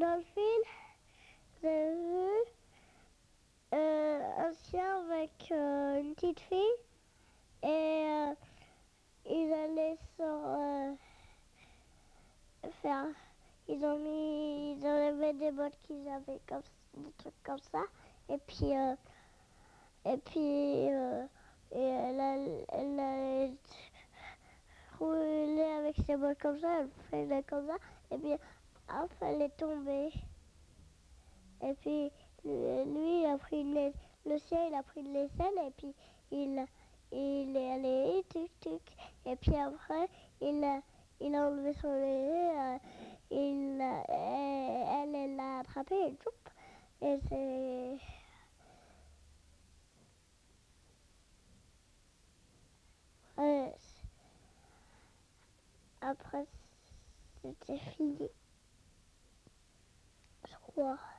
Dans le film, j'ai vu un chien avec une petite fille et ils allaient faire. Ils enlevaient des bottes qu'ils avaient comme des trucs comme ça et puis et elle a roulé avec ses bottes comme ça, elle faisait comme ça et puis hop, elle est tombée. Et puis lui il a pris le chien il a pris une aisselle et puis il, il est allé tuc tuc et puis après il a enlevé son nez, elle l'a attrapé et tout et c'est ouais, après c'était fini je crois.